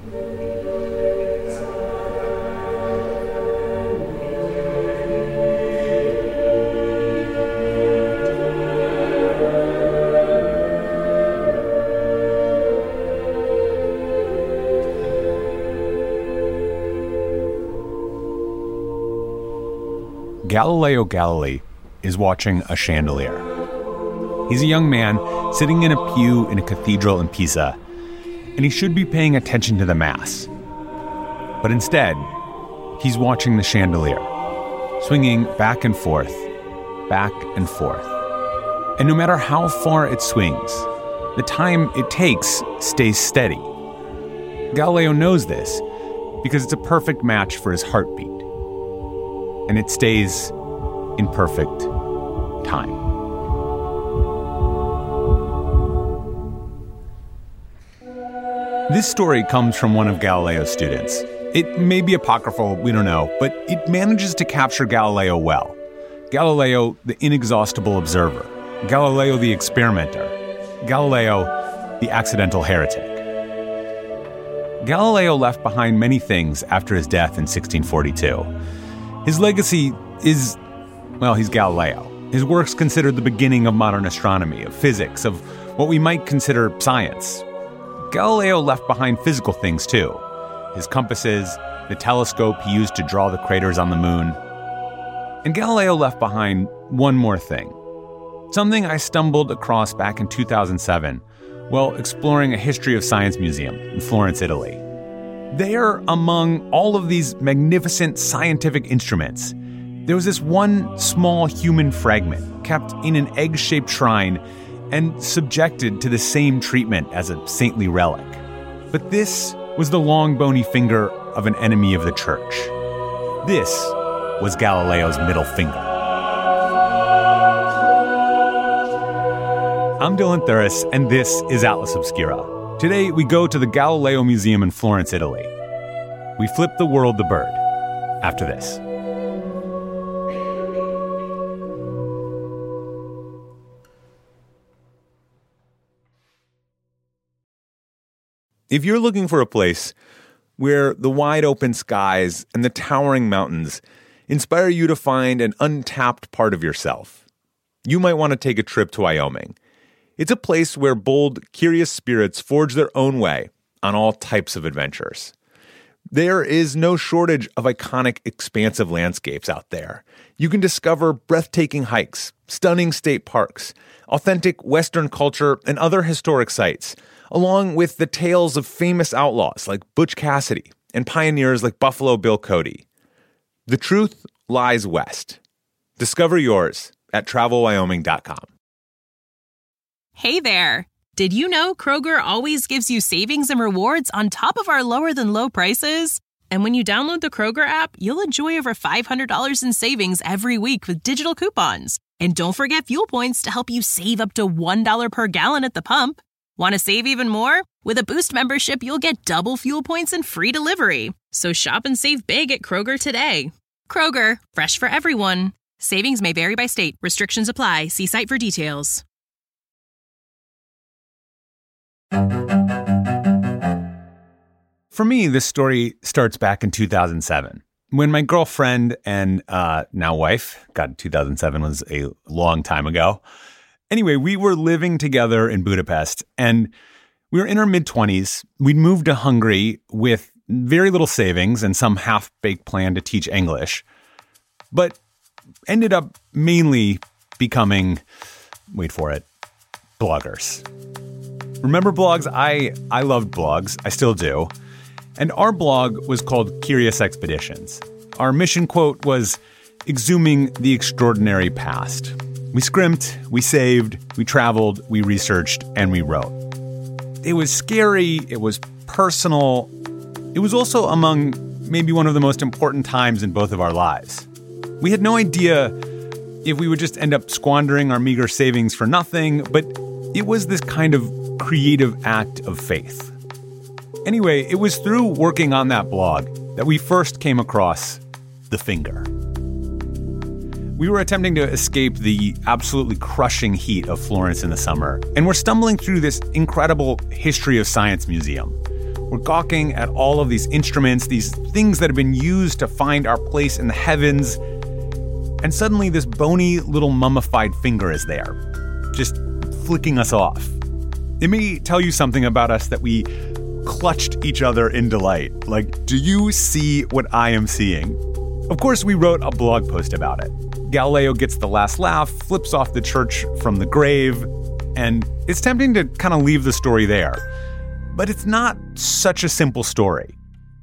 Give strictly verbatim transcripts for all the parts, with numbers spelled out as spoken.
Galileo Galilei is watching a chandelier. He's a young man sitting in a pew in a cathedral in Pisa, and he should be paying attention to the Mass. But instead, he's watching the chandelier, swinging back and forth, back and forth. And no matter how far it swings, the time it takes stays steady. Galileo knows this because it's a perfect match for his heartbeat. And it stays in perfect time. This story comes from one of Galileo's students. It may be apocryphal, we don't know, but it manages to capture Galileo well. Galileo, the inexhaustible observer. Galileo, the experimenter. Galileo, the accidental heretic. Galileo left behind many things after his death in sixteen forty-two. His legacy is, well, he's Galileo. His work's considered the beginning of modern astronomy, of physics, of what we might consider science. Galileo left behind physical things, too. His compasses, the telescope he used to draw the craters on the moon. And Galileo left behind one more thing. Something I stumbled across back in two thousand seven while exploring a history of science museum in Florence, Italy. There, among all of these magnificent scientific instruments, there was this one small human fragment kept in an egg-shaped shrine and subjected to the same treatment as a saintly relic. But this was the long, bony finger of an enemy of the church. This was Galileo's middle finger. I'm Dylan Thuras, and this is Atlas Obscura. Today, we go to the Galileo Museum in Florence, Italy. We flip the world the bird after this. If you're looking for a place where the wide open skies and the towering mountains inspire you to find an untapped part of yourself, you might want to take a trip to Wyoming. It's a place where bold, curious spirits forge their own way on all types of adventures. There is no shortage of iconic, expansive landscapes out there. You can discover breathtaking hikes, stunning state parks, authentic Western culture, and other historic sites, along with the tales of famous outlaws like Butch Cassidy and pioneers like Buffalo Bill Cody. The truth lies west. Discover yours at travel wyoming dot com. Hey there! Did you know Kroger always gives you savings and rewards on top of our lower-than-low prices? And when you download the Kroger app, you'll enjoy over five hundred dollars in savings every week with digital coupons. And don't forget fuel points to help you save up to one dollar per gallon at the pump. Want to save even more? With a Boost membership, you'll get double fuel points and free delivery. So shop and save big at Kroger today. Kroger, fresh for everyone. Savings may vary by state. Restrictions apply. See site for details. For me, this story starts back in two thousand seven, when my girlfriend and uh, now wife, God, two thousand seven was a long time ago. Anyway, we were living together in Budapest, and we were in our mid-twenties. We'd moved to Hungary with very little savings and some half-baked plan to teach English, but ended up mainly becoming, wait for it, bloggers. Remember blogs? I, I loved blogs. I still do. And our blog was called Curious Expeditions. Our mission quote was, exhuming the extraordinary past. We scrimped, we saved, we traveled, we researched, and we wrote. It was scary, it was personal. It was also among maybe one of the most important times in both of our lives. We had no idea if we would just end up squandering our meager savings for nothing, but it was this kind of creative act of faith. Anyway, it was through working on that blog that we first came across the finger. We were attempting to escape the absolutely crushing heat of Florence in the summer, and we're stumbling through this incredible history of science museum. We're gawking at all of these instruments, these things that have been used to find our place in the heavens. And suddenly this bony little mummified finger is there, just flicking us off. It may tell you something about us that we clutched each other in delight. Like, do you see what I am seeing? Of course, we wrote a blog post about it. Galileo gets the last laugh, flips off the church from the grave, and it's tempting to kind of leave the story there. But it's not such a simple story.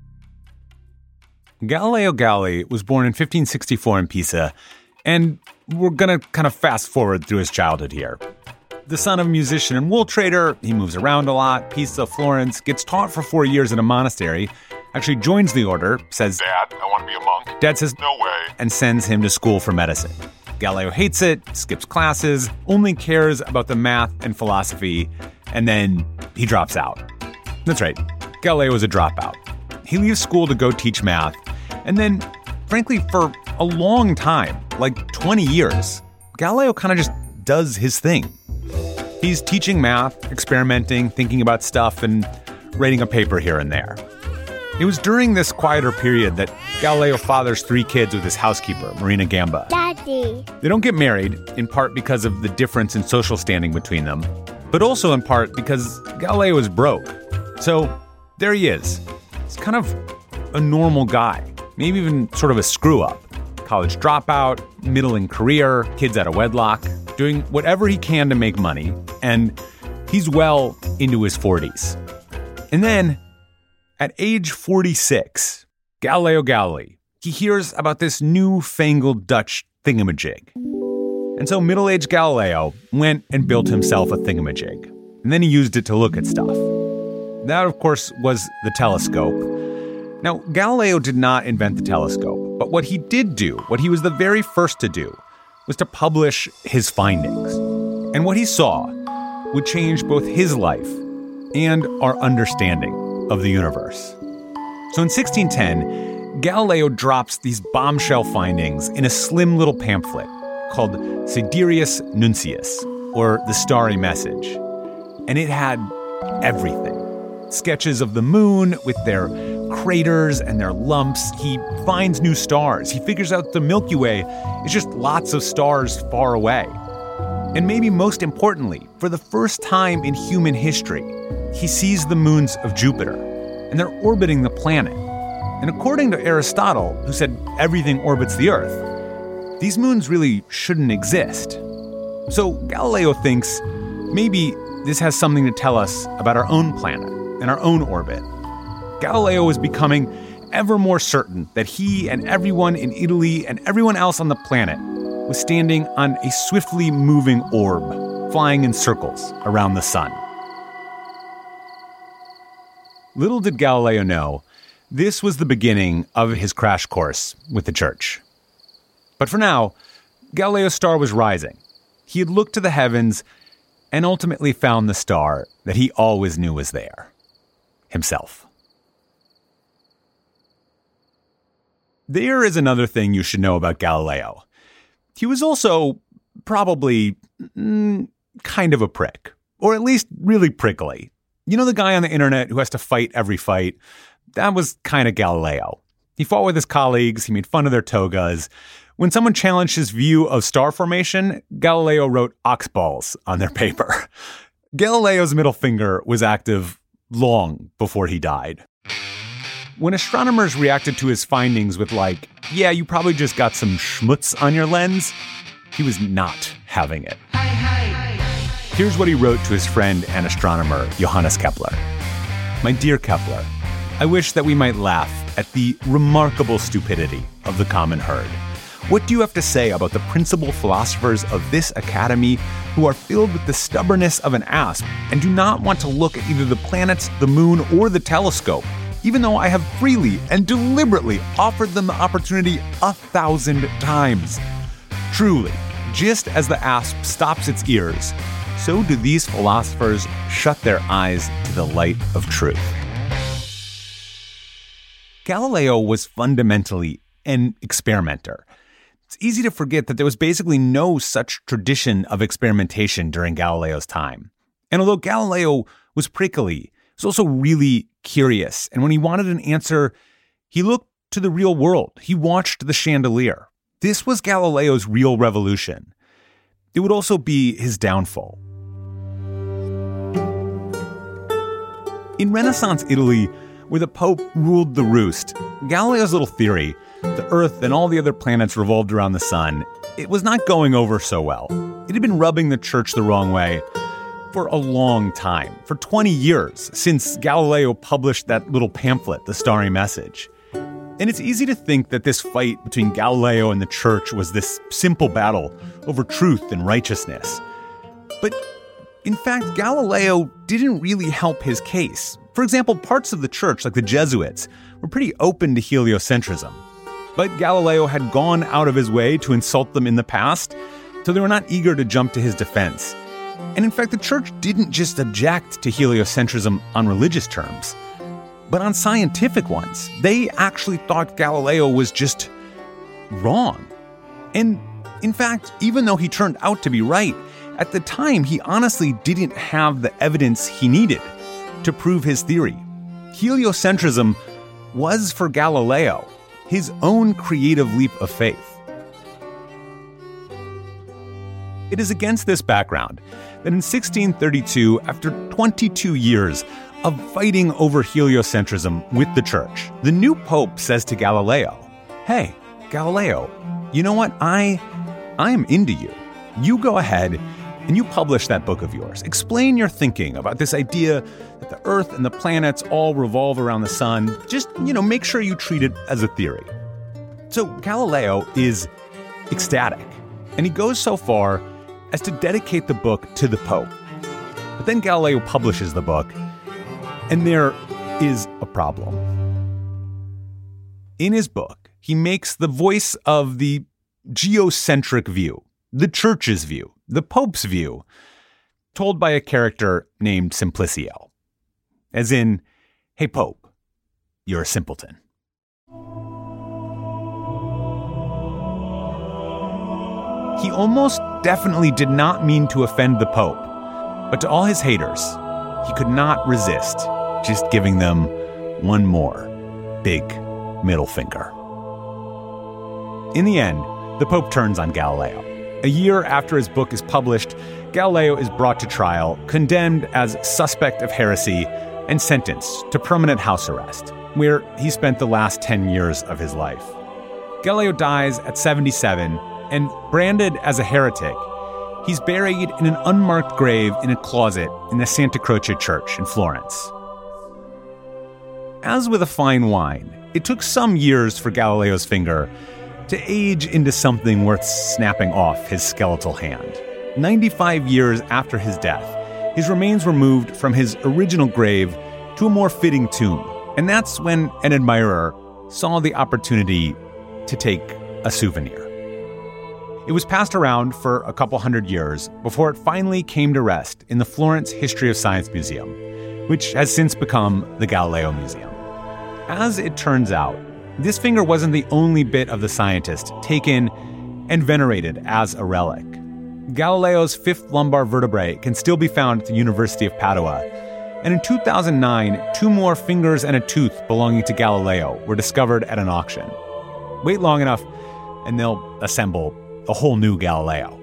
Galileo Galilei was born in fifteen sixty-four in Pisa, and we're going to kind of fast forward through his childhood here. The son of a musician and wool trader, he moves around a lot, Pisa, Florence, gets taught for four years in a monastery, actually joins the order, says, Dad, I want to be a monk. Dad says, no way, and sends him to school for medicine. Galileo hates it, skips classes, only cares about the math and philosophy, and then he drops out. That's right, Galileo is a dropout. He leaves school to go teach math, and then, frankly, for a long time, like twenty years, Galileo kind of just does his thing. He's teaching math, experimenting, thinking about stuff, and writing a paper here and there. It was during this quieter period that Galileo fathers three kids with his housekeeper, Marina Gamba. Daddy. They don't get married, in part because of the difference in social standing between them, but also in part because Galileo is broke. So there he is. He's kind of a normal guy, maybe even sort of a screw-up. College dropout, middling career, kids out of wedlock, doing whatever he can to make money, and he's well into his forties. And then, at age forty-six, Galileo Galilei, he hears about this newfangled Dutch thingamajig. And so middle-aged Galileo went and built himself a thingamajig, and then he used it to look at stuff. That, of course, was the telescope. Now, Galileo did not invent the telescope, but what he did do, what he was the very first to do, was to publish his findings. And what he saw would change both his life and our understanding of the universe. So in sixteen ten, Galileo drops these bombshell findings in a slim little pamphlet called Sidereus Nuncius, or The Starry Message. And it had everything. Sketches of the moon with their craters and their lumps. He finds new stars. He figures out the Milky Way is just lots of stars far away. And maybe most importantly, for the first time in human history, he sees the moons of Jupiter, and they're orbiting the planet. And according to Aristotle, who said everything orbits the Earth, these moons really shouldn't exist. So Galileo thinks maybe this has something to tell us about our own planet and our own orbit. Galileo is becoming ever more certain that he and everyone in Italy and everyone else on the planet was standing on a swiftly moving orb, flying in circles around the sun. Little did Galileo know, this was the beginning of his crash course with the church. But for now, Galileo's star was rising. He had looked to the heavens and ultimately found the star that he always knew was there. Himself. There is another thing you should know about Galileo. He was also probably mm, kind of a prick, or at least really prickly. You know the guy on the internet who has to fight every fight? That was kind of Galileo. He fought with his colleagues, he made fun of their togas. When someone challenged his view of star formation, Galileo wrote oxballs on their paper. Galileo's middle finger was active long before he died. When astronomers reacted to his findings with like, yeah, you probably just got some schmutz on your lens, he was not having it. Here's what he wrote to his friend and astronomer, Johannes Kepler. My dear Kepler, I wish that we might laugh at the remarkable stupidity of the common herd. What do you have to say about the principal philosophers of this academy who are filled with the stubbornness of an asp and do not want to look at either the planets, the moon, or the telescope, even though I have freely and deliberately offered them the opportunity a thousand times? Truly, just as the asp stops its ears, so do these philosophers shut their eyes to the light of truth. Galileo was fundamentally an experimenter. It's easy to forget that there was basically no such tradition of experimentation during Galileo's time. And although Galileo was prickly, he was also really curious, and when he wanted an answer, he looked to the real world. He watched the chandelier. This was Galileo's real revolution. It would also be his downfall. In Renaissance Italy, where the Pope ruled the roost, Galileo's little theory, the Earth and all the other planets revolved around the sun, it was not going over so well. It had been rubbing the church the wrong way for a long time, for twenty years, since Galileo published that little pamphlet, The Starry Message. And it's easy to think that this fight between Galileo and the church was this simple battle over truth and righteousness. But in fact, Galileo didn't really help his case. For example, parts of the church, like the Jesuits, were pretty open to heliocentrism. But Galileo had gone out of his way to insult them in the past, so they were not eager to jump to his defense. And in fact, the church didn't just object to heliocentrism on religious terms, but on scientific ones. They actually thought Galileo was just wrong. And in fact, even though he turned out to be right, at the time he honestly didn't have the evidence he needed to prove his theory. Heliocentrism was, for Galileo, his own creative leap of faith. It is against this background that in sixteen thirty-two, after twenty-two years of fighting over heliocentrism with the church, the new pope says to Galileo, "Hey, Galileo, you know what? I, I am into you. You go ahead and you publish that book of yours. Explain your thinking about this idea that the Earth and the planets all revolve around the sun. Just, you know, make sure you treat it as a theory." So Galileo is ecstatic, and he goes so far as to dedicate the book to the Pope. But then Galileo publishes the book, and there is a problem. In his book, he makes the voice of the geocentric view, the church's view, the Pope's view, told by a character named Simplicio. As in, "Hey, Pope, you're a simpleton." He almost definitely did not mean to offend the Pope, but to all his haters, he could not resist just giving them one more big middle finger. In the end, the Pope turns on Galileo. A year after his book is published, Galileo is brought to trial, condemned as suspect of heresy, and sentenced to permanent house arrest, where he spent the last ten years of his life. Galileo dies at seventy-seven, and branded as a heretic, he's buried in an unmarked grave in a closet in the Santa Croce Church in Florence. As with a fine wine, it took some years for Galileo's finger to age into something worth snapping off his skeletal hand. ninety-five years after his death, his remains were moved from his original grave to a more fitting tomb, and that's when an admirer saw the opportunity to take a souvenir. It was passed around for a couple hundred years before it finally came to rest in the Florence History of Science Museum, which has since become the Galileo Museum. As it turns out, this finger wasn't the only bit of the scientist taken and venerated as a relic. Galileo's fifth lumbar vertebrae can still be found at the University of Padua, and in two thousand nine, two more fingers and a tooth belonging to Galileo were discovered at an auction. Wait long enough, and they'll assemble a whole new Galileo.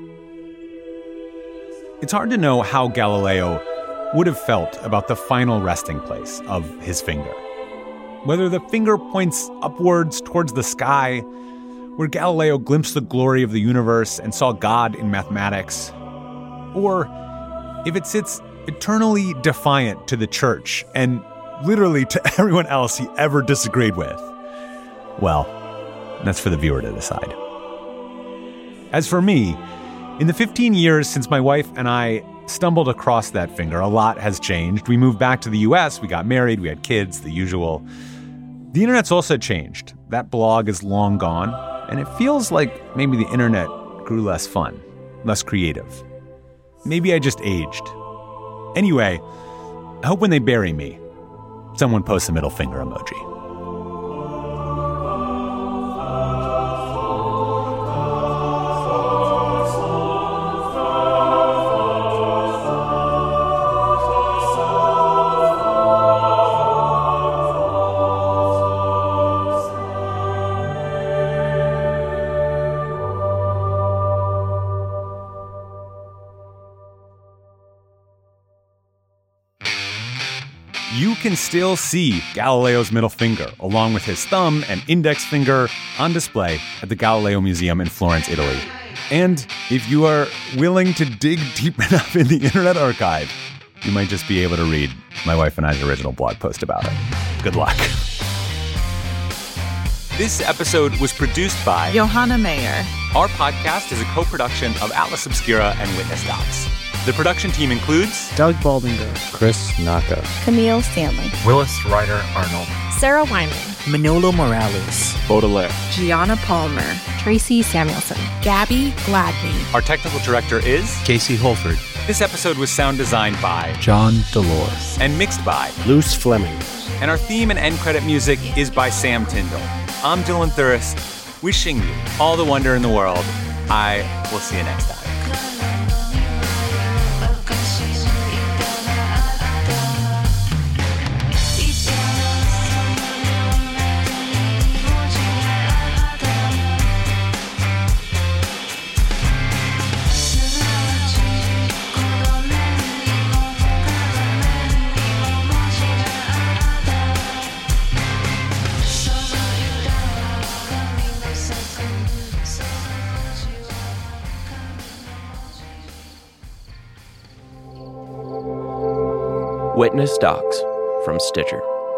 It's hard to know how Galileo would have felt about the final resting place of his finger. Whether the finger points upwards towards the sky, where Galileo glimpsed the glory of the universe and saw God in mathematics, or if it sits eternally defiant to the church and literally to everyone else he ever disagreed with. Well, that's for the viewer to decide. As for me, in the fifteen years since my wife and I stumbled across that finger, a lot has changed. We moved back to the U S, we got married, we had kids, the usual. The internet's also changed. That blog is long gone, and it feels like maybe the internet grew less fun, less creative. Maybe I just aged. Anyway, I hope when they bury me, someone posts a middle finger emoji. you can still see Galileo's middle finger, along with his thumb and index finger, on display at the Galileo Museum in Florence, Italy. And if you are willing to dig deep enough in the Internet Archive, you might just be able to read my wife and I's original blog post about it. Good luck. This episode was produced by Johanna Mayer. Our podcast is a co-production of Atlas Obscura and Witness Docs. The production team includes Doug Baldinger, Chris Naka, Camille Stanley, Willis Ryder Arnold, Sarah Wyman, Manolo Morales, Baudelaire, Gianna Palmer, Tracy Samuelson, Gabby Gladney. Our technical director is Casey Holford. This episode was sound designed by John Dolores and mixed by Luce Fleming. And our theme and end credit music is by Sam Tyndall. I'm Dylan Thuras, wishing you all the wonder in the world. I will see you next time. Witness Docs from Stitcher.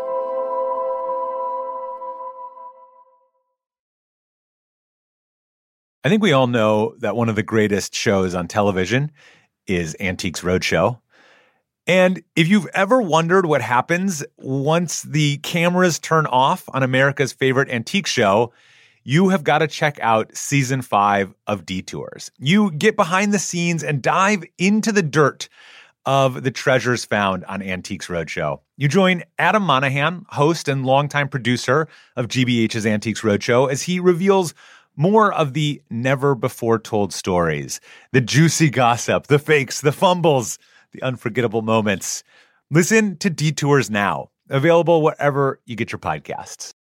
I think we all know that one of the greatest shows on television is Antiques Roadshow. And if you've ever wondered what happens once the cameras turn off on America's favorite antique show, you have got to check out season five of Detours. You get behind the scenes and dive into the dirt of the treasures found on Antiques Roadshow. You join Adam Monahan, host and longtime producer of G B H's Antiques Roadshow, as he reveals more of the never-before-told stories, the juicy gossip, the fakes, the fumbles, the unforgettable moments. Listen to Detours now, available wherever you get your podcasts.